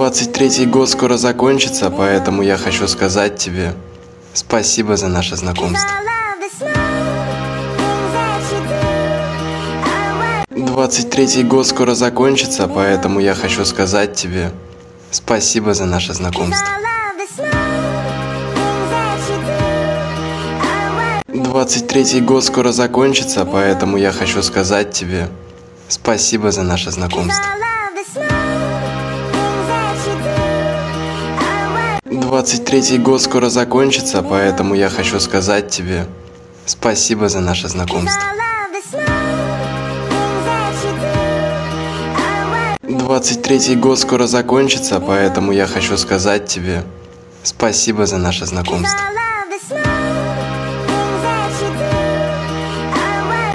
23-й год скоро закончится, поэтому я хочу сказать тебе спасибо за наше знакомство. 23-й год скоро закончится, поэтому я хочу сказать тебе спасибо за наше знакомство. 23-й год скоро закончится, поэтому я хочу сказать тебе спасибо за наше знакомство. 23-й год скоро закончится, поэтому я хочу сказать тебе спасибо за наше знакомство. 23-й год скоро закончится, поэтому я хочу сказать тебе спасибо за наше знакомство.